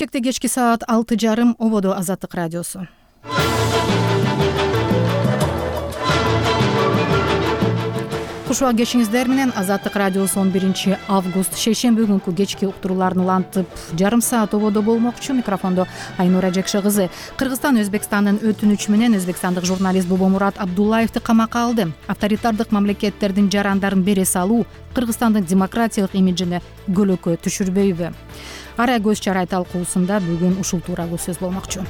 Бишкекте кечки саат 6:30 ободо Азаттык радиосу. Куш убак кечиңиздер менен Азаттык радиосу 11 август шейшемби күнкү кечки уктурууларын улантып жарым саат ободо болмокчу. Микрофондо Айнура Жекше кызы. Кыргызстан Өзбекстандын өтүнүчү менен өзбекстандык журналист Бобомурат Абдуллаевди камакка алды. Авторитардык мамлекеттердин жарандарын бере салуу Кыргызстандын демократиялык имиджине көлөкө түшүрбөйбү? Ара көз чарай талкуусунда бүгүн ушул тууралуу сөз болмокчу.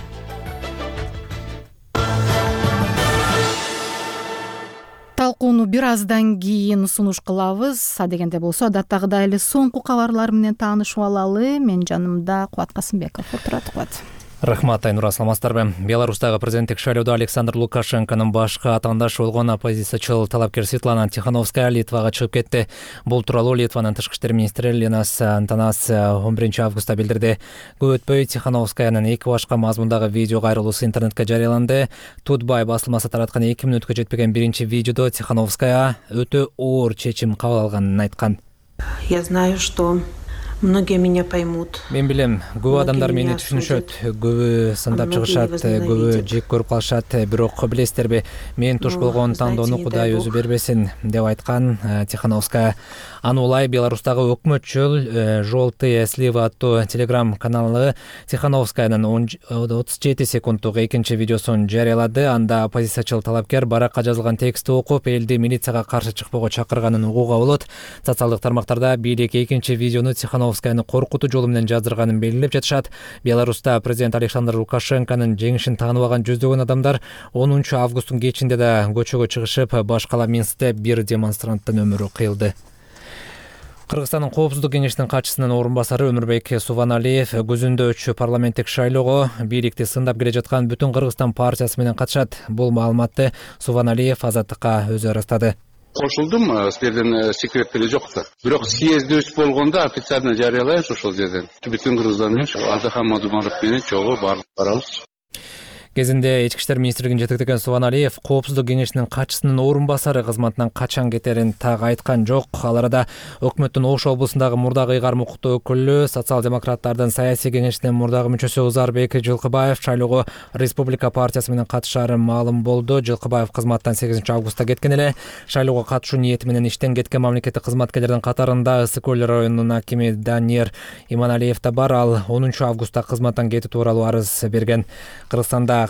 Талкууну бир аздан кийин сунуш кылабыз. Адегенде болсо адаттагыдай эле соңку кабарлар менен таанышып алалы. Мен жанымда Кубат Касымбеков отурат. Кубат. Рахмат, Айнура, саламатсыздарбы? Беларустагы президенттик шайлоодо Александр Лукашенконун башкы атаандашы болгон оппозициячыл талапкер Светлана Тихановская Литвага чыгып кетти. Бул тууралуу Литванын тышкы иштер министри Линас Антанас 11 августта билдирди. Көп өтпөй Тихановскаянын эки башка мазмундагы видео кайрылуусу интернетке жарыяланды. Тутбай басылмасы тараткан 2 мүнөткө жетпеген биринчи видеодо Тихановская өтө оор чечим кабыл алганын айткан. Я знаю, что многие меня поймут. Мен билем, көп адамдар мени түшүнүшөт, көбү сындап чыгышат, көбү жек көрүп калышат, бирок билесиздерби, мен туш болгон тандоону Кудай өзү бербесин деп айткан Тихановская. Аны улай Беларустагы өкмөтчүл «Желтые сливы» аттуу телеграм каналы Тихановскаянын 37 секунддук экинчи видеосун жарыялады. Анда оппозициячыл талапкер баракка жазылган текстти окуп, элди милицияга каршы чыкпоого чакырганын угууга болот. Социалдык тармактарда бийлик экинчи видеону Тихановскаяны коркутуу жолу менен жаздырганын белгилеп жатышат. Беларуста президент Александр Лукашенконун жеңишин тааныбаган жүздөгөн адамдар 10 августтун кечинде да көчөгө чыгышып, башкала Минскте бир демонстранттын өмүрү кыйылды. Кыргызстандын коопсуздук кеңешинин катчысынын орун басары Өмүрбек Суваналиев күзүндө өтчү парламенттик шайлоого бийликти сындап келе жаткан Бүтүн Кыргызстан партиясы менен катышат. Бул маалыматты Суваналиев Азаттыкка өзү ырастады. Кошулдум, силердин секреттери жокта. Бирок съездибиз болгондо официально жарыялайбыз ошол жерден. Бүтүн Кыргызстан менен Азахан Мадумаров менен чогуу барабыз. Кезинде Ички иштер министрлигин жетектеген Суваналиев коопсуздук кеңешинин катчысынын орун басары кызматынан качан кетерин так айткан жок. Ал арада өкмөттүн Ош облусундагы мурдагы ыйгарым укуктуу өкүлү, социал-демократтардын саясий кеңешинин мурдагы мүчөсү Узарбек Жылкыбаев шайлоого Республика партиясы менен катышары маалым болду. Жылкыбаев кызматтан 8 августта кеткен эле. Шайлоого катышуу ниети менен иштен кеткен мамлекеттик кызматкерлердин катарында Ысык Көл районунун акими Даниер Иманалиев да бар. Ал 10 августта кызматтан кетүү тууралуу арыз берген. Кыргызстанда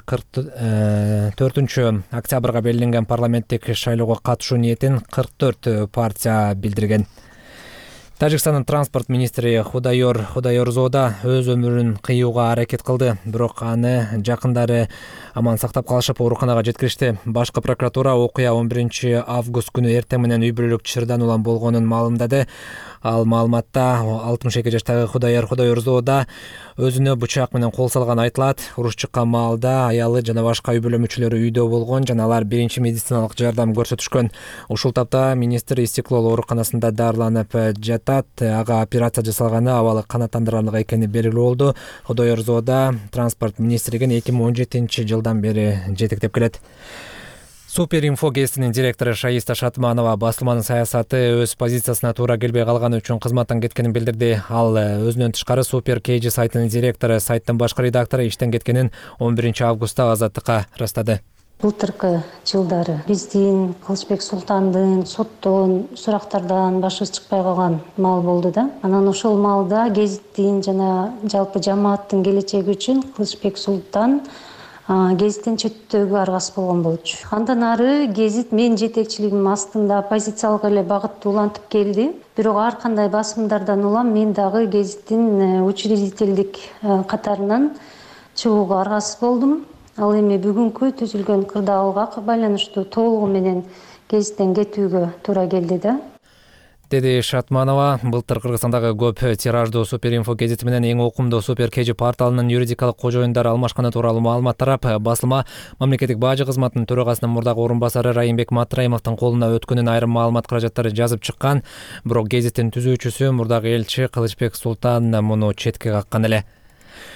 44 октябрга белгиленген парламенттик шайлоого катышуу ниетин 44 партия билдирген. Тажикстандын транспорт министри Худайор Зоода өз өмүрүн кыюуга аракет кылды, бирок аны жакындары аман сактап калышып ооруканага жеткиришти. Башкы прокуратура окуя 11 август күнү эртең менен үй бүлөлүк чырдан улам болгонун маалымдады. Ал маалыматта 62 жаштагы Худайор Зоода өзүнө бычак менен кол салган айтылат. Уруш чыккан маалда аялы жана башка үй бүлө мүчөлөрү үйдө болгон жана алар биринчи медициналык жардам көрсөтүшкөн. Ушул тапта министр Истиклол ооруканасында дарыланып жатат. Ага операция жасалганы абалы канааттандырарлык экени белгилүү болду. Худайор Зоода транспорт министрлигин 2017 жылдан бери жетектеп келет. Суперинфо гезитинин директору Шаиста Шатманова басылманын саясаты өз позициясына туура келбей калганы үчүн кызматтан кеткенин билдирди. Ал өзүнөн тышкары Супер Кейжи сайтынын директору, сайттын башкы редактору иштен кеткенин 11 августта Азаттыкка ырастады. Былтыркы жылдары биздин Кылычбек Султандын соттон сурактардан башыбыз чыкпай калган маал болду да. Анан ошол маалда гезиттин жана жалпы жамааттын келечеги үчүн Кылычбек Султан гезиттен чөттөөгө аргасыз болгон болчу. Андан ары гезит мен жетекчилигим астында оппозициялык эле багытты улантып келди. Бирок ар кандай басымдардан улам мен дагы гезиттин учредительдик катарынан чыгууга аргасыз болдум. Ал эми бүгүнкү түзүлгөн кырдаалга байланыштуу толугу менен гезиттен кетүүгө туура келди да. Деди Шатманова. Былтыр Кыргызстандагы көп тираждуу Суперинфо гезити менен эң окумдуу Супер Кейжи порталынын юридикалык кожоюндары алмашканы тууралуу маалымат тарап, басылма мамлекеттик бажы кызматынын төрагасынын мурдагы орун басары Райымбек Матраимовдун колуна өткөнүн айрым маалымат каражаттары жазып чыккан. Бирок гезиттин түзүүчүсү мурдагы элчи Кылычбек Султан муну четке каккан эле.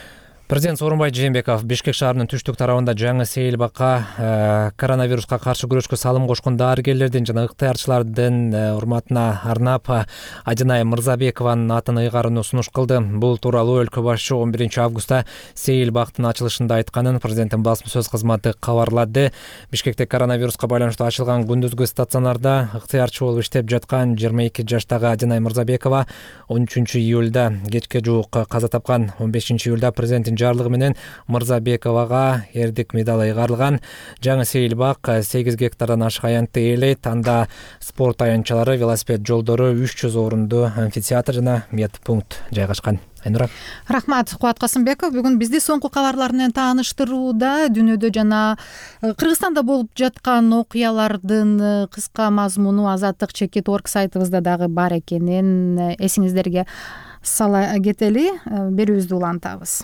Президент Сооронбай Жээнбеков Бишкек шаарынын түштүк тарабында жаңы сейил бакка коронавируска каршы күрөшкө салым кошкон дарыгерлердин жана ыктыярчылардын урматына арнап Адинай Мырзабекованын атын ыйгарууну сунуш кылды. Бул тууралуу өлкө башчы 11 августта сейил бактын ачылышында айтканын президенттин басма сөз кызматы кабарлады. Бишкекте коронавируска байланыштуу ачылган күндүзгү стационарда ыктыярчы болуп иштеп жаткан 22 жаштагы Адинай Мырзабекова 13 июлда кечке жуук каза тапкан. 15 июлда президенттин жарлыгы менен Мырзабековага эрдик медалы ыйгарылган. Жаңы сейил бак 8 гектардан ашык аянтты ээлейт. Анда спорт аянтчалары, велосипед жолдору, 300 орунду амфитеатр жана медпункт жайгашкан. Айнура. Рахмат, Кубат Касымбеков. Бүгүн бизди соңку кабарлар менен тааныштырууда дүйнөдө жана Кыргызстанда болуп жаткан окуялардын кыска мазмуну Азаттык чекит орг сайтыбызда дагы бар экенин эсиңиздерге сала кетели. Берүүбүздү улантабыз.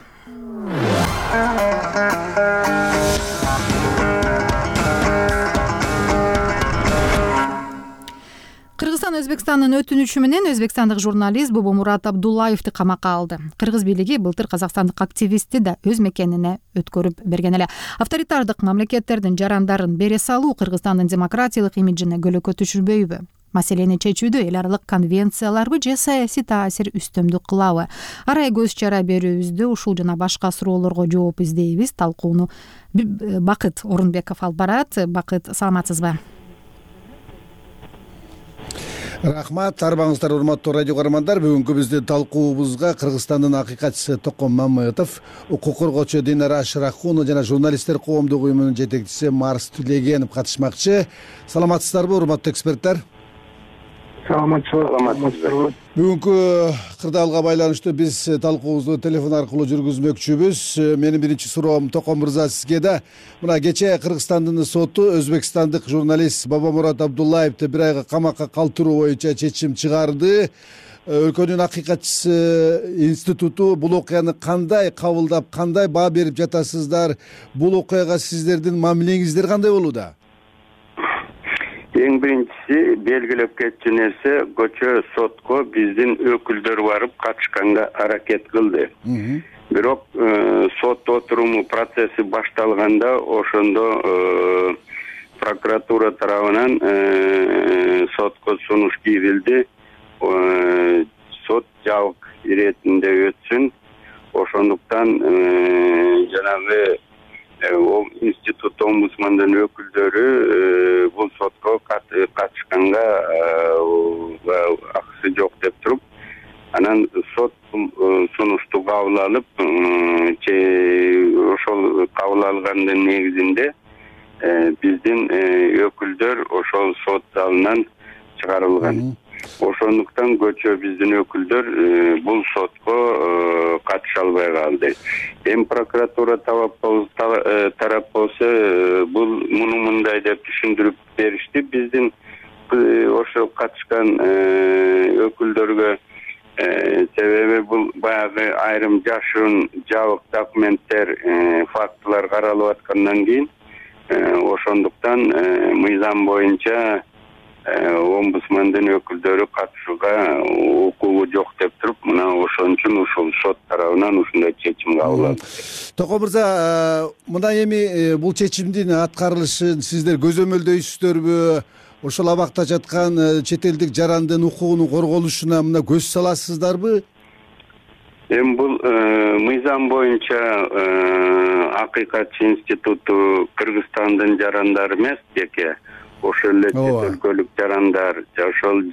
Кыргызстан Өзбекстандын өтүнүшү менен өзбекстандык журналист Бобомурат Абдуллаевди камакка алды. Кыргыз бийлиги былтыр казакстандык активистти да өз мекенине өткөрүп берген эле. Авторитардык мамлекеттердин жарандарын бере салуу Кыргызстандын демократиялык имиджине көлөкө түшүрбөйбү? Маселени чечүүдө эл аралык конвенцияларбы же саясий таасир үстөмдүк кылабы? Арай көз чара берүүбүздө ушул жана башка суроолорго жооп издейбиз. Талкууну Бакыт Орунбеков алып барат. Бакыт, саламатсызбы? Рахмат, арбаңыздар урматтуу радио каармандар. Бүгүнкү биздин талкуубузга Кыргызстандын акыйкатчысы Токон Мамытов, укук коргоочу Динара Шырахунова жана журналисттер коомдук уюмунун жетекчиси Марс Түлегенов катышмакчы. Саламатсыздарбы, урматтуу эксперттер? Саламатсызбы. Бүгүнкү кырдаалга байланыштуу биз талкуубузду телефон аркылуу жүргүзмөкчүбүз. Менин биринчи суроом Токон мырза сизге да. Мына кечээ Кыргызстандын соту өзбекстандык журналист Бобомурат Абдуллаевди бир айга камакка калтыруу боюнча чечим чыгарды. Өлкөнүн акыйкатчысы институту бул окуяны кандай кабылдап, кандай баа берип жатасыздар? Бул окуяга сиздердин мамилеңиздер кандай болууда? Эң биринчиси белгилеп кетчү нерсе, көчө сотко биздин өкүлдөр барып катышканга аракет кылды. Бирок сот отуруму процесси башталганда ошондо прокуратура тарабынан сотко сунуш кирилди. Сот жабык иретинде өтсүн. Ошондуктан жанагы институт омбудсмандын өкүлдөрү бул сотко катышканга акысы жок деп туруп, анан сот сунушту кабыл алып, ошол кабыл алгандын негизинде биздин өкүлдөр ошол сот залынан чыгарылган. Ошондуктан көчө биздин өкүлдөр бул сотко катыша албай калды. Эми прокуратура тарап болсо бул муну мындай деп түшүндүрүп беришти. Биздин ошо катышкан өкүлдөргө себеби бул баягы айрым жашыруун жабык документтер, фактылар каралып аткандан кийин ошондуктан мыйзам боюнча омбудсмандын өкүлдөрү катышууга укугу жок деп туруп, мына ошон үчүн ушул сот тарабынан ушундай чечим кабыл алды. Токон мырза, мына эми бул чечимдин аткарылышын сиздер көзөмөлдөйсүздөрбү? Ошол абакта жаткан чет элдик жарандын укугунун корголушуна мына көз саласыздарбы? Эми бул мыйзам боюнча акыйкатчы институту Кыргызстандын жарандары эмес беке. Ошол эле чет өлкөлүк жарандар, ошол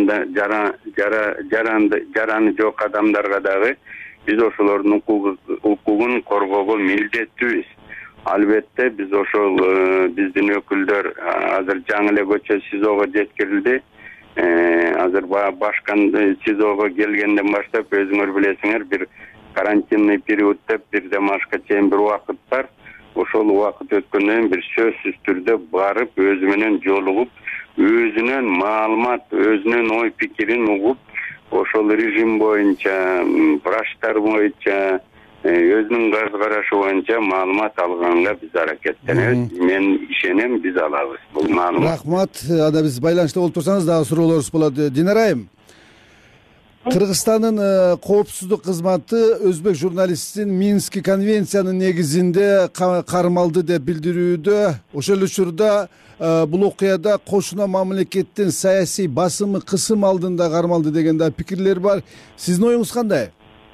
жараны жок адамдарга дагы биз ошолордун укугун коргоого милдеттүүбүз. Албетте биз ошол биздин өкүлдөр азыр жаңы эле көчө СИЗОго жеткирилди. Азыр башкан СИЗОго келгенден баштап өзүңөр билесиңер, бир карантинный период деп бир демашка чейин бир убакыт бар. Ошол убакыт өткөндөн бир сөзсүз түрдө барып, өзү менен жолугуп, өзүнөн маалымат, өзүнүн ой пикирин угуп, ошол режим боюнча, врачтар боюнча, өзүнүн көз карашы боюнча маалымат алганга биз аракеттенебиз. Мен ишенем, биз алабыз бул маалымат. Рахмат. Анда биз байланышта болуп турсаңыз дагы суроолорубуз болот. Динара айым, Кыргызстандын коопсуздук кызматы өзбек журналистин Минский конвенциянын негизинде кармалды деп билдирүүдө. Ошол учурда бул окуяда кошуна мамлекеттин саясий басымы кысым алдында кармалды деген да пикирлер бар. Сиздин оюңуз кандай?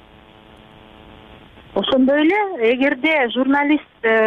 Ошондой эле, эгерде журналист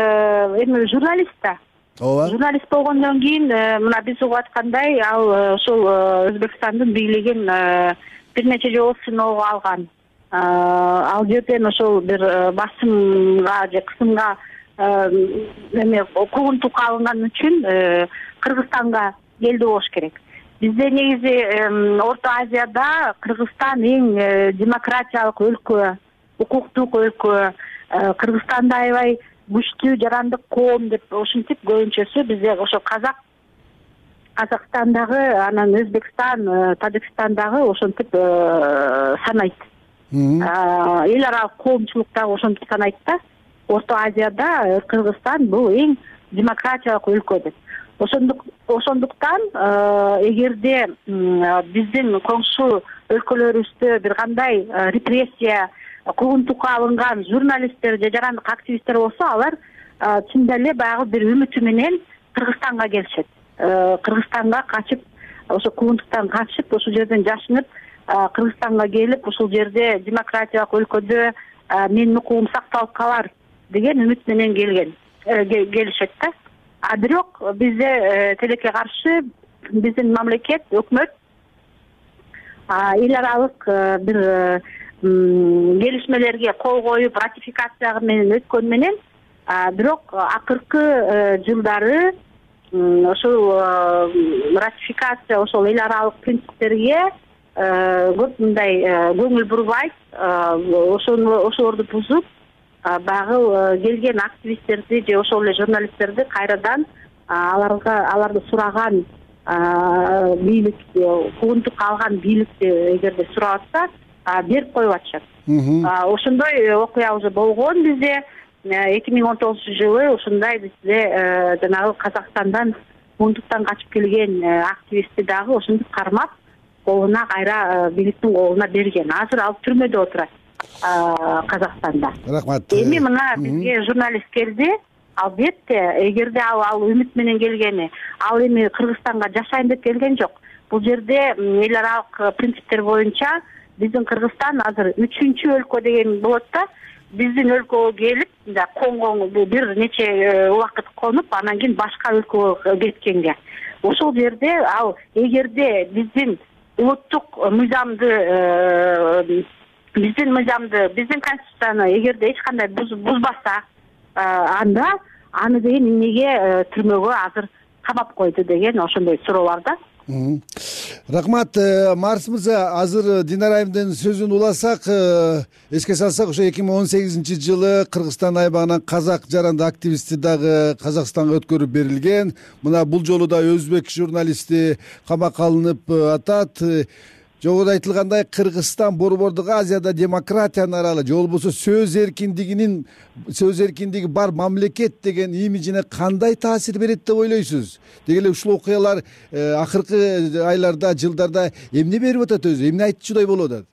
да ооба, журналист болгондон кийин мына биз угуп аткандай ал ошол Өзбекстандын бийлигин бир нече жолу сыноого алган. Ал жерден ошол бир басымга же кысымга куугунтук алынган үчүн Кыргызстанга келди болуш керек. Бизде негизи Орто Азияда Кыргызстан эң демократиялык өлкө, укуктук өлкө. Кыргызстанда аябай күчтүү жарандык коом деп ушинтип көбүнчөсү бизде ошо Казакстандагы, анан Өзбекстан, Тажикстандагы ошентип санайт. Эл аралык коомчулук дагы ошентип санайт да. Орто Азияда Кыргызстан бул эң демократиялык өлкө деп. Ошондуктан эгерде биздин коңшу өлкөлөрүбүздө бир кандай репрессия, куугунтукка алынган журналисттер же жарандык активисттер болсо, алар чын эле баягы бир үмүтү менен Кыргызстанга келишет. Кыргызстанга качып, ошо куугунтуктан качып, ошол жерден жашынып, Кыргызстанга келип, ушул жерде демократиялык өлкөдө менин укугум сакталып калар деген үмүт менен келишет да. А бирок бизде тилекке каршы биздин мамлекет, өкмөт эл аралык бир келишмелерге кол коюп, ратификация менен өткөн менен, бирок акыркы жылдары ошол ратификация, ошол эл аралык принциптерге көп мындай көңүл бурбайт, ошолорду бузуп, багы келген активисттерди же ошол эле журналисттерди кайрадан аларды сураган бийлик, куугунтукка алган бийликти эгерде сурап атса, берип коюп атышат. Ошондой окуя уже болгон бизде 2019-жылы ушундай бизде жанагы Казакстандан куугунтуктан качып келген активистти дагы ошентип кармап, колуна кайра бийликтин колуна берген. Азыр ал түрмөдө отурат Казакстанда. Рахмат. Эми мына бизге журналист келди. Албетте, эгерде ал үмүт менен келгени, ал эми Кыргызстанга жашайын деп келген жок. Бул жерде эл аралык принциптер боюнча биздин Кыргызстан азыр 3-чү өлкө деген болот да. Биздин өлкөгө келип, конгон бир нече убакыт конуп, анан кийин башка өлкөгө кеткенге. Ошол жерде ал эгерде биздин улуттук мыйзамды, биздин конституцияны эгерде эч кандай бузбаса, анда аны деген эмнеге түрмөгө азыр камап койду деген ошондой суроо бар да. Рахмат. Марс мырза, азыр Динара айымдын сөзүн уласак, эске салсак, ошо 2018-жылы Кыргызстан айбагынан казак жаранды активисти дагы Казакстанга өткөрүп берилген. Мына бул жолу да өзбек журналисти камакка алынып атат. Жогоруда айтылгандай, Кыргызстан Борбордук Азияда демократиянын аралы, же болбосо сөз эркиндиги бар мамлекет деген имиджине кандай таасир берет деп ойлойсуз? Деги эле ушул окуялар акыркы айларда, жылдарда эмне берип атат өзү? Эмне айтчудай болуп атат?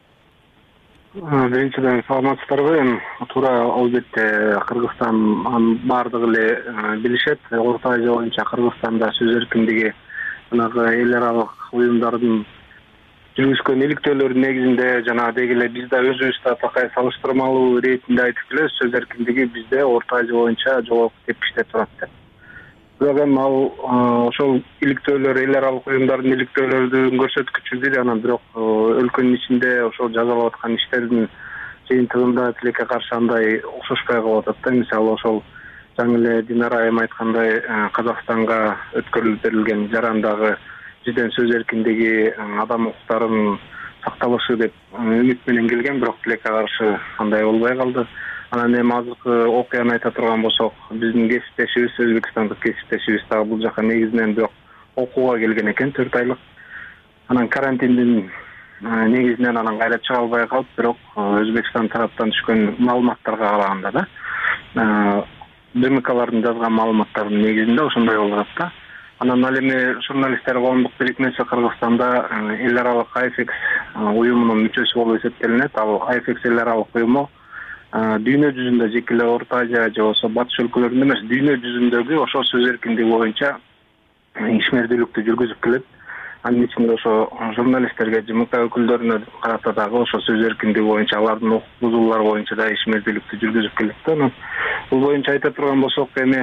Биринчиден саламатсыздарбы? Эми туура албетте Кыргызстан баардыгы эле билишет. Орто Азия боюнча Кыргызстанда сөз эркиндиги жанагы эл аралык уюмдардын жүргүзгөн иликтөөлөрдүн негизинде жана деги эле биз да өзүбүздө такай салыштырмалуу иретинде айтып келебиз, сөз эркиндиги бизде Орто Азия боюнча жогорку тепкичте турат деп. Бирок эми ал ошол иликтөөлөр, эл аралык уюмдардын иликтөөлөрдүн көрсөткүчүдүр, анан бирок өлкөнүн ичинде ошол жазалап аткан иштердин жыйынтыгында тилекке каршы андай окшошпой калып атат да. Мисалы ошол жаңы эле Динара айым айткандай Казакстанга өткөрүлүп берилген жарандагы бизден сөз эркиндиги, адам укуктарынын сакталышы деп үмүт менен келген, бирок тилекке каршы андай болбой калды. Анан эми азыркы окуяны айта турган болсок, биздин кесиптешибиз, өзбекстандык кесиптешибиз дагы бул жака негизинен бирок окууга келген экен 4 айлык. Анан карантиндин негизинен анан кайра чыга албай калып, бирок Өзбекстан тараптан түшкөн маалыматтарга караганда да ДМКлардын жазган маалыматтарынын негизинде ошондой болуп атат да. Анан ал эми журналисттер коомдук бирикмеси Кыргызстанда эл аралык IFEX уюмунун мүчөсү болуп эсептелинет. Ал IFEX эл аралык уюму дүйнө жүзүндө жеке эле Орто Азия же болбосо батыш өлкөлөрүндө эмес, дүйнө жүзүндөгү ошо сөз эркиндиги боюнча ишмердүүлүктү жүргүзүп келет. Анын ичинде ошо журналисттерге, ЖМК өкүлдөрүнө карата дагы ошо сөз эркиндиги боюнча, алардын укук бузуулары боюнча да ишмердүүлүктү жүргүзүп келет да. Анан бул боюнча айта турган болсок, эми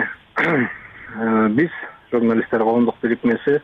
биз журналисттер коомдук бирикмеси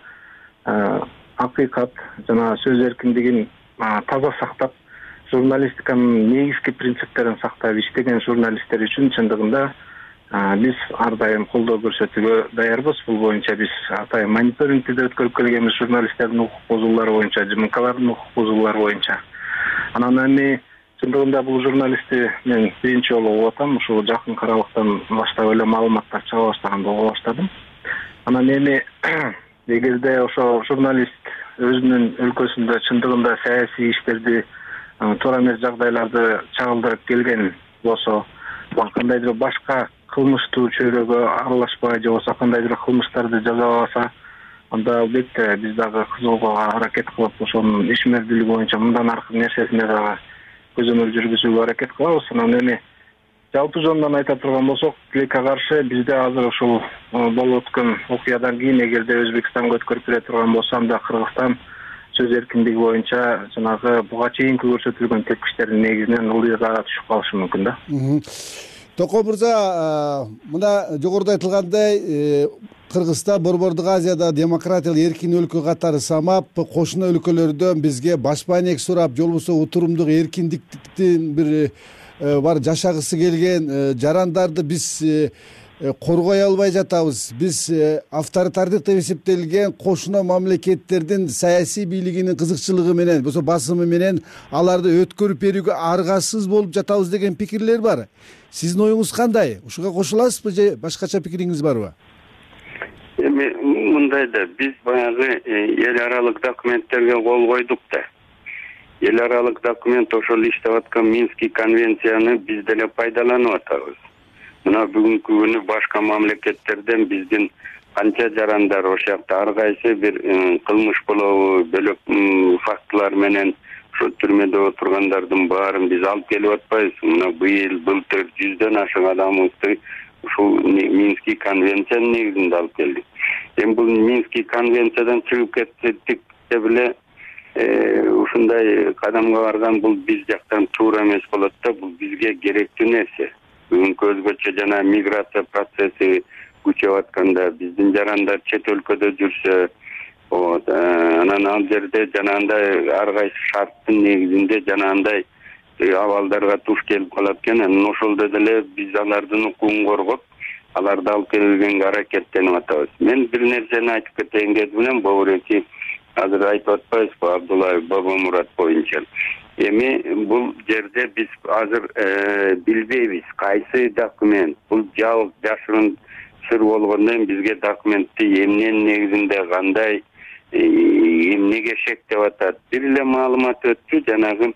акыйкат жана сөз эркиндигин таза сактап, журналистиканын негизги принциптерин сактап иштеген журналисттер үчүн чындыгында биз ар дайым колдоо көрсөтүүгө даярбыз. Бул боюнча биз атайын мониторингти да өткөрүп келгенбиз, журналисттердин укук бузуулары боюнча, ЖМКлардын укук бузуулары боюнча. Анан эми чындыгында бул журналистти мен биринчи жолу угуп атам. Ушул жакын аралыктан баштап эле маалыматтар чыга баштаганда угуп баштадым. Анан эми эгерде ошо журналист өзүнүн өлкөсүндө чындыгында саясий иштерди, туура эмес жагдайларды чагылдырып келген болсо, кандайдыр башка кылмыштуу чөйрөгө аралашпай же болбосо кандайдыр кылмыштарды жазабаса, анда албетте биз дагы кызууга аракет кылып, ошонун ишмердүүлүгү боюнча мындан аркы нерсесине дагы көзөмөл жүргүзүүгө аракет кылабыз. Анан эми жалпы жонунан айта турган болсок, тилекке каршы бизде азыр ушул болуп өткөн окуядан кийин эгерде Өзбекстанга өткөрүп келе турган болсо, анда Кыргызстан сөз эркиндиги боюнча жанагы буга чейинки көрсөтүлгөн тепкичтердин негизинен ылдыйга түшүп калышы мүмкүн да. Токон мырза, мына жогоруда айтылгандай, Кыргызстан Борбордук Азияда демократиялык эркин өлкө катары самап, кошуна өлкөлөрдөн бизге баш маанек сурап, же болбосо утурумдук эркиндиктин бир бар жашагысы келген жарандарды биз коргой албай жатабыз. Биз авторитардык деп эсептелген кошуна мамлекеттердин саясий бийлигинин кызыкчылыгы менен, болсо басымы менен аларды өткөрүп берүүгө аргасыз болуп жатабыз деген пикирлер бар. Сиздин оюңуз кандай? Ушуга кошуласызбы же башкача пикириңиз барбы? Эми мындай да, биз баягы эл аралык документтерге кол койдук да. Эл аралык документ ошол иштеп аткан Минский конвенцияны биз деле пайдаланып атабыз. Мына бүгүнкү күнү башка мамлекеттерден биздин канча жарандар ошол жакта ар кайсы бир кылмыш болобу, бөлөк фактылар менен ошо түрмөдө отургандардын баарын биз алып келип атпайбыз. Мына былтыр 100дөн ашык адамыбызды ушул Минский конвенциянын негизинде алып келдик. Эми бул Минский конвенциядан чыгып кеттик деп эле ушундай кадамга барган бул биз жактан туура эмес болот да. Бул бизге керектүү нерсе. Бүгүнкү өзгөчө жана миграция процесси күчөп атканда, биздин жарандар чет өлкөдө жүрсө, анан ал жерде жанагындай ар кайсы шарттын негизинде жанагындай абалдарга туш келип калат экен. Анан ошолдо деле биз алардын укугун коргоп, аларды алып келгенге аракеттенип атабыз. Мен бир нерсени айтып кетейин менен, Бобуреки азыр айтып атпайбызбы Абдуллаев Бабамурат боюнча. Эми бул жерде биз азыр билбейбиз кайсы документ, бул жабык жашырын сыр болгондон бизге документти эмненин негизинде кандай эмнеге шектеп атат. Бир эле маалымат өттү, жанагы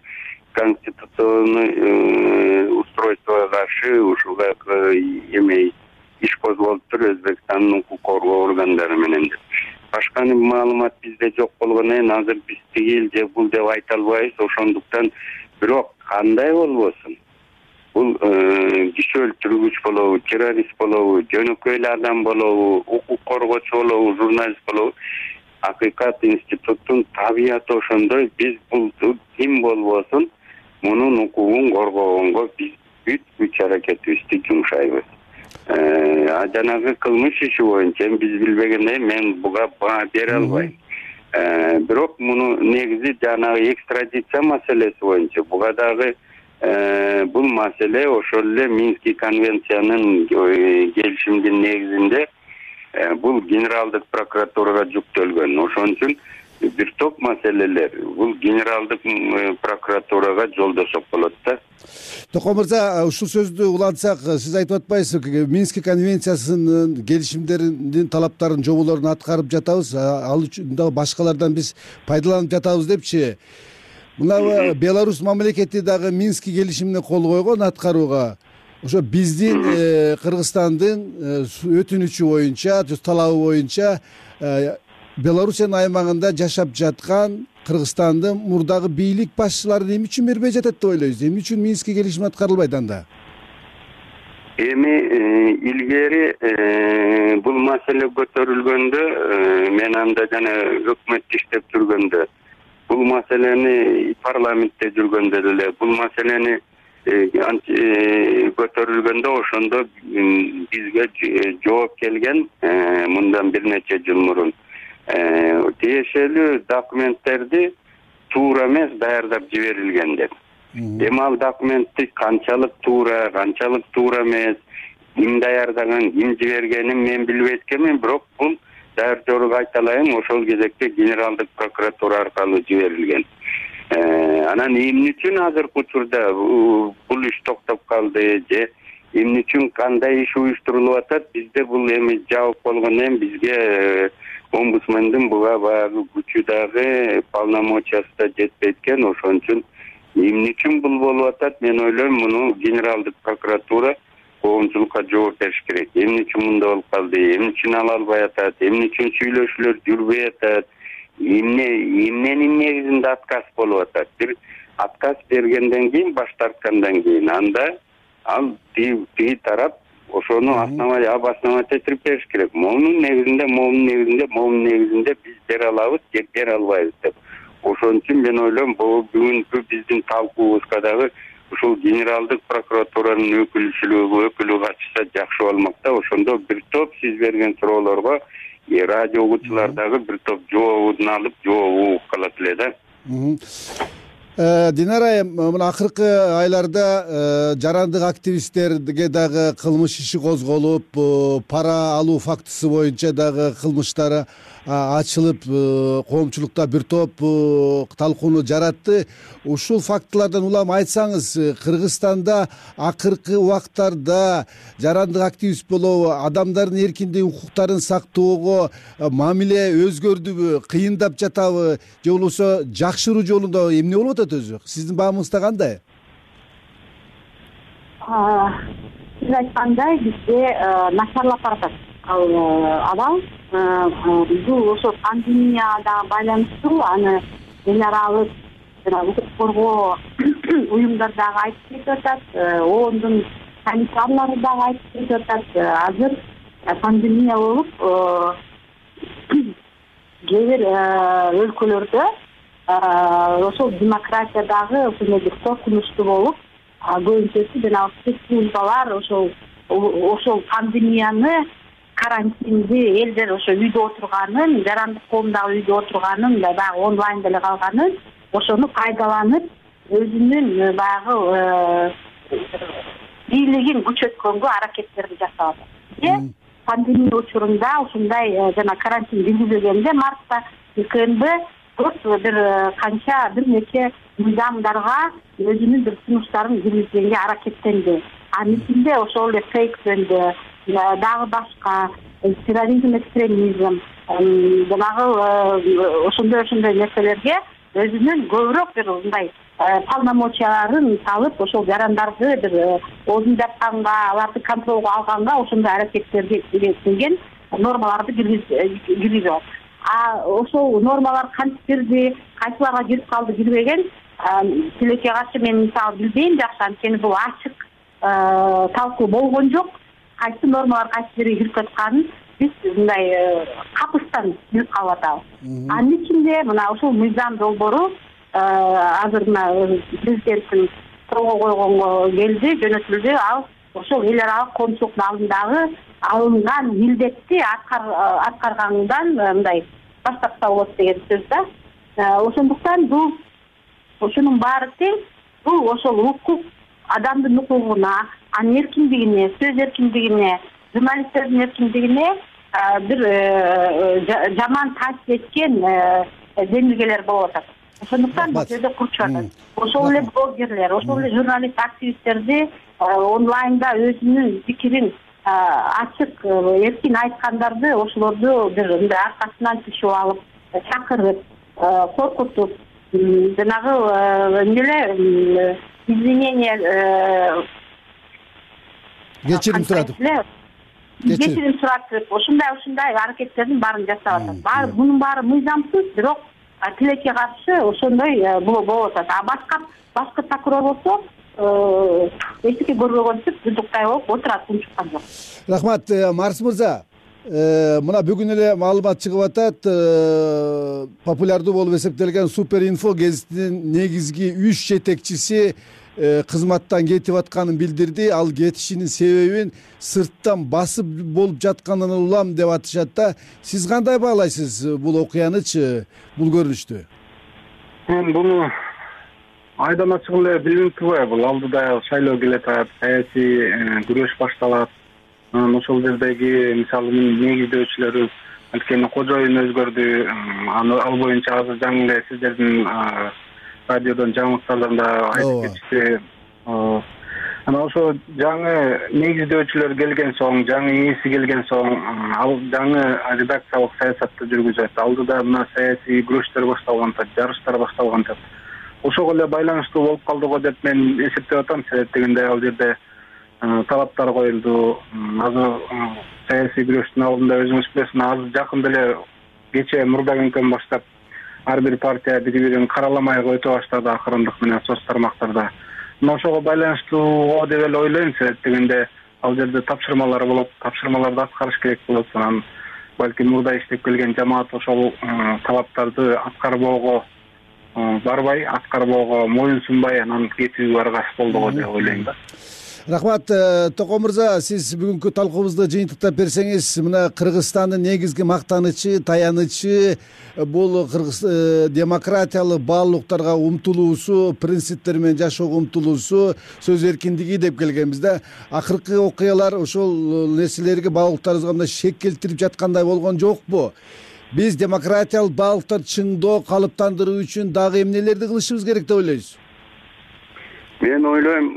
конституционный устройствого каршы ушуга эме иш козголуптур Өзбекстандын укук коргоо органдары менен деп. Башка маалымат бизде жок болгондон азыр биз тигил же бул деп айта албайбыз. Ошондуктан бирок кандай болбосун, бул киши өлтүргүч болобу, террорист болобу, жөнөкөй эле адам болобу, укук коргоочу болобу, журналист болобу, акыйкат институттун табияты ошондой. Биз бул ким болбосун мунун укугун коргогонго биз бүт күч аракетибизди жумшайбыз. Жанагы кылмыш иши боюнча биз билбегендей мен буга баа бере албайм. Бирок муну негизи жанагы экстрадиция маселеси боюнча буга дагы бул маселе ошол эле Минский конвенциянын келишимдин негизинде бул генералдык прокуратурага жүктөлгөн. Ошон үчүн бир топ маселелер бул генералдык прокуратурага жолдосок болот да. Токон мырза, ушул сөздү улантсак, сиз айтып атпайсызбы, Минский конвенциясынын келишимдеринин талаптарын, жоболорун аткарып жатабыз, ал үчүн дагы башкалардан биз пайдаланып жатабыз депчи. Мына Беларусь мамлекети дагы Минский келишимине кол койгон аткарууга. ошо биздин Кыргызстандын өтүнүчү боюнча, талабы боюнча Белоруссиянын аймагында жашап жаткан Кыргызстандын мурдагы бийлик башчылары эмне үчүн бербей жатат деп ойлойсуз? Эмне үчүн Минский келишим аткарылбайт анда? Эми илгери бул маселе көтөрүлгөндө, мен анда жана өкмөттө иштеп жүргөндө, бул маселени парламентте жүргөндө деле бул маселени көтөрүлгөндө ошондо бизге жооп келген мындан бир нече жыл мурун. Тиешелүү документтерди туура эмес даярдап жиберилген деп. Эми ал документти канчалык туура эмес, ким даярдаган, ким жибергенин мен билбейт экенмин, бирок бул даярдоого айталайын, ошол кезекте генералдык прокуратура аркылуу жиберилген. Анан эмне үчүн азыркы учурда бул иш токтоп калды же эмне үчүн кандай иш уюштурулуп атат? Бизде бул эми жабык болгондон кийин бизге омбудсмендин буга баягы күчү дагы полномочиясы да жетпейт экен. Ошон үчүн эмне үчүн бул болуп атат? Мен ойлойм, муну генералдык прокуратура коомчулукка жооп бериш керек. Эмне үчүн мындай болуп калды? Эмне үчүн ала албай атат? Эмне үчүн сүйлөшүүлөр жүрбөй атат? Эмненин негизинде отказ болуп атат? Бир отказ бергенден кийин, баш тарткандан кийин, анда ал тиги тарап ошону обосновать этип бериш керек. Монун негизинде биз бере алабыз же бере албайбыз деп. Ошон үчүн мен ойлойм, бул бүгүнкү биздин талкуубузга дагы ушул генералдык прокуратуранын өкүлү катышса жакшы болмок да. Ошондо бир топ сиз берген суроолорго радио угуучулар дагы бир топ жообун алып, жооп угуп калат эле да. Динара айым, мына акыркы айларда жарандык активисттерге дагы кылмыш иши козголуп, пара алуу фактысы боюнча дагы кылмыштары ачылып, коомчулукта бир топ талкууну жаратты. Ушул фактылардан улам айтсаңыз, Кыргызстанда акыркы убактарда жарандык активист болобу, адамдардын эркиндигин, укуктарын сактоого мамиле өзгөрдүбү, кыйындап жатабы, же болбосо жакшыруу жолунда эмне болуп атат өзү? Сиздин баамыңызда кандай? Сиз айткандай, бизде начарлап баратат абал. Бул ошо пандемияга байланыштуу, аны эл аралык укук коргоо уюмдар дагы айтып кетип атат, оондун комиссарлары дагы айтып кетип атат. Азыр пандемия болуп, кээ бир өлкөлөрдө ошол демократиядагы ошондой коркунучтуу болуп, көбүнчөсү жанагы службалар ошол пандемияны, карантинди элдер ошо үйдө отурганын, жарандык коом дагы үйдө отурганын, дагы онлайн деле калганын, ошону пайдаланып, өзүнүн баягы бийлигин күчөткөнгө аракеттерди жасап атат. Пандемия учурунда ушундай жана карантин белгилегенде мартта КНБ бир канча бир нече мыйзамдарга өзүнүн бир сунуштарын киргизгенге аракеттенди. Анын ичинде ошол эле фейк жөнүндө дагы башка терроризм, экстремизм, жанагы ошондой нерселерге өзүнүн көбүрөөк бир мындай полномочияларын салып, ошол жарандарды бир оозун жапканга, аларды контролго алганга ошондой аракеттерди киргизген нормаларды киргизип. Ошол нормалар кантип кирди, кайсыларга кирип калды, кирбеген, тилекке каршы мен мисалы билбейм жакшы, анткени бул ачык талкуу болгон жок. Кайсы нормалар кайсыларга кирип жатканын биз мындай капыстан билип калып атабыз. Анын ичинде мына ушул мыйзам долбоору азыр мына президенттин колго койгонго келди, жөнөтүлдү. Ал ошол эл аралык коомчулуктун алдындагы алынган милдетти аткаргандан мындай баш тартса болот деген сөз да. Ошондуктан бул ошонун баары тең, бул ошол укук, адамдын укугуна, анын эркиндигине, сөз эркиндигине, журналисттердин эркиндигине бир жаман таасир эткен демилгелер болуп атат. Ошондуктан бул жерде курчуп атат. Ошол эле блогерлер, ошол эле журналист активисттерди онлайнда өзүнүн пикирин ачык, эркин айткандарды, ошолорду бир мындай аркасынан түшүп алып, чакырып, коркутуп, жанагы эмнеле извинение кечирим суратып кечирим суратып ушундай аракеттердин баарын жасап атат. Мунун баары мыйзамсыз, бирок тилекке каршы ошондой болуп атат. Башкы прокурор болсо эчтеке көрбөгөнсүп дундуктай болуп отурат, унчуккан жок. Рахмат, Марс мырза. Мына бүгүн эле маалымат чыгып атат. Популярдуу болуп эсептелген Суперинфо гезитинин негизги 3 жетекчиси кызматтан кетип атканын билдирди. Ал кетишинин себебин сырттан басып болуп жатканын улам деп атышат да. Сиз кандай баалайсыз бул окуянычы, бул көрүнүштү? Мен буну айдан ачык эле билинип турбайбы? Бул алдыда шайлоо келатат, саясий күрөш башталат. Ошол жердеги мисалы негиздөөчүлөрү анткени кожоюн өзгөрдү. Ал боюнча азыр жаңы эле сиздердин радиодон жаңылыктардан да айтып кетишти. Анан ошо жаңы негиздөөчүлөр келген соң, жаңы ээси келген соң, ал жаңы редакциялык саясатты жүргүзөт. Алдыда мына саясий күрөштөр башталган, жарыштар башталган. Ошого эле байланыштуу болуп калды го деп мен эсептеп атам. Себеп дегенде ал жерде талаптар коюлду. Азыр саясий күрөштүн алдында өзүңүз билесиз, азыр жакында эле кечээ мурда күнкөн баштап ар бир партия бири-бирин караламай өтө баштады акырындык менен соц тармактарда. Ошого байланыштуу деп эле ойлойм. Себеп дегенде ал жерде тапшырмалар болот, тапшырмаларды аткарыш керек болот. Анан балким мурда иштеп келген жамаат ошол талаптарды аткарбоого барбай, аткарбоого моюн сунбай анан кетүүгө аргасыз болду го деп ойлойм да. Рахмат, Токон мырза, сиз бүгүнкү талкуубузду жыйынтыктап берсеңиз, мына Кыргызстандын негизги мактанычы, таянычы бул демократиялык баалуулуктарга умтулуусу, принциптер менен жашоого умтулуусу, сөз эркиндиги деп келгенбиз да. Акыркы окуялар ошол нерселерге, баалуулуктарыбызга мындай шек келтирип жаткандай болгон жокпу? Биз демократиялык баалуулуктарды чыңдоо, калыптандыруу үчүн дагы эмнелерди кылышыбыз керек деп ойлойсуз? Мен ойлойм,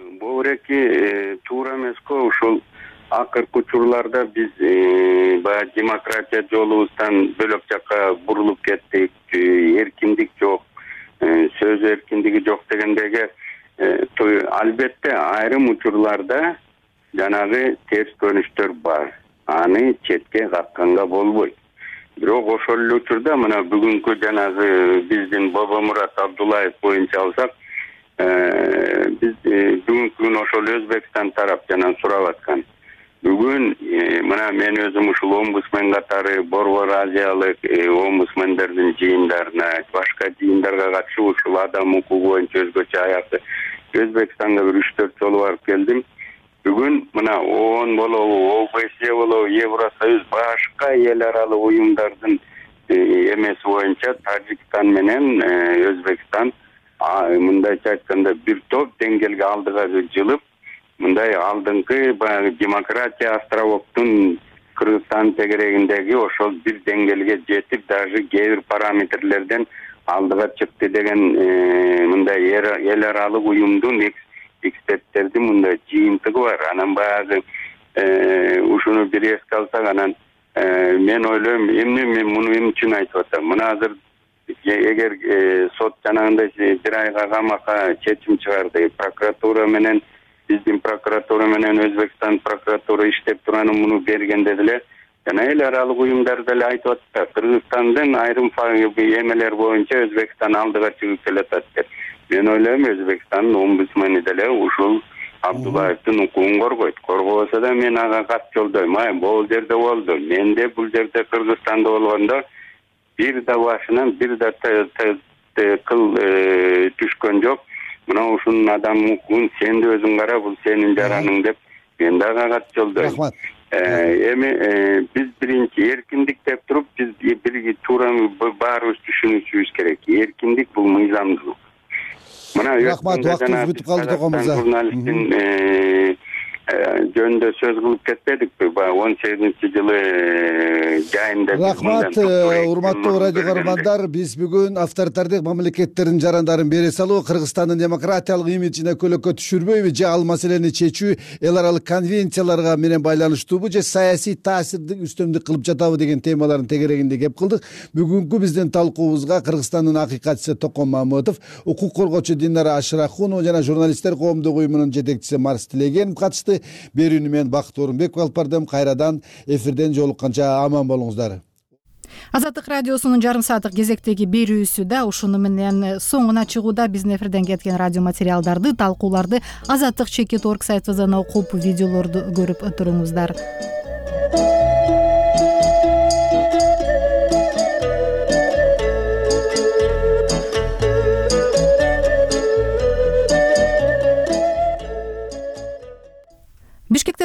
бул туура эмес го. Ушул акыркы учурларда биз баягы демократия жолубуздан бөлөк жакка бурулуп кеттик. Эркиндик жок, сөз эркиндиги жок дегендеги албетте айрым учурларда жанагы терс көрүнүштөр бар. Аны четке какканга болбойт. Бирок ошол эле учурда мына бүгүнкү жанагы биздин Бобомурат Абдуллаев боюнча алсак, биз бүгүнкү күн ошол Өзбекстан тарап жана сурап аткан. Бүгүн мына мен өзүм ушул омбудсмен катары Борбор Азиялык омбудсмендердин жыйындарына, башка жыйындарга катышып ушул адам укугу боюнча өзгөчө аякты Өзбекстанга бир 3-4 жолу барып келдим. Бүгүн мына ООН болобу, ОБСЕ болобу, Евросоюз башка эл аралык уюмдардын эмеси боюнча Тажикстан менен Өзбекстан мындайча айтканда бир топ деңгээлге алдыга жылып, мындай алдыңкы баягы демократия островоктун Кыргызстан тегерегиндеги ошол бир деңгээлге жетип, даже кээ бир параметрлерден алдыга чыкты деген мындай эл аралык уюмдун эксперттердин мындай жыйынтыгы бар. Анан баягы ушуну бир эске алсак, анан мен ойлойм, мен муну эмне үчүн айтып атам. Мына азыр эгер сот жанагындай бир айга камакка чечим чыгарды, прокуратура менен биздин прокуратура менен Өзбекстан прокуратура иштеп турганы муну бергенде деле жана эл аралык уюмдар деле айтып атты. Кыргызстандын айрым эмелер боюнча Өзбекстан алдыга чыгып келатат деп. Мен ойлойм, Өзбекстандын омбудсмени деле ушул Абдуллаевдин укугун коргойт. Коргобосо да мен ага кат жолдойм. Бул жерде болду. Менде бул жерде Кыргызстанда болгондо бир да башынан бир да кыл түшкөн жок. Мына ушунун адам укугун сен да өзүң кара, бул сенин жараның деп мен да ага кат жолдойм. Рахмат. Эми биз биринчи эркиндик деп туруп, биз бирге туура баарыбыз түшүнүшүбүз керек. Эркиндик бул мыйзамдуулук. Мына рахмат, убактыбыз бүтүп калды, Токон мырза. Журналисттин жөнүндө сөз кылып кетпедикпи? 18-жылы жайында. Рахмат, урматтуу радио көрөрмандар. Биз бүгүн авторитардык мамлекеттердин жарандарын бере салуу, Кыргызстандын демократиялык имиджине көлөкө түшүрбөйбү же ал маселени чечүү эл аралык конвенцияларга менен байланыштуубу же саясий таасирди үстөмдүк кылып жатабы деген темалардын тегерегинде кеп кылдык. Бүгүнкү биздин талкуубузга Кыргызстандын акыйкатчысы Токон Мамытов, укук коргоочу Динара Ашрахунова жана журналисттер коомдук уюмунун жетекчиси Марс Тилегенов катышты. алды. Берүүнү мен Бакыт Орунбеков алып бардым. Кайрадан эфирден жолукканча аман болуңуздар. Азаттык радиосунун жарым сааттык кезектеги берүүсү да ушуну менен соңуна чыгууда. Биздин эфирден кеткен радио материалдарды, талкууларды Азаттык.org сайтыбыздан окуп, видеолорду көрүп туруңуздар.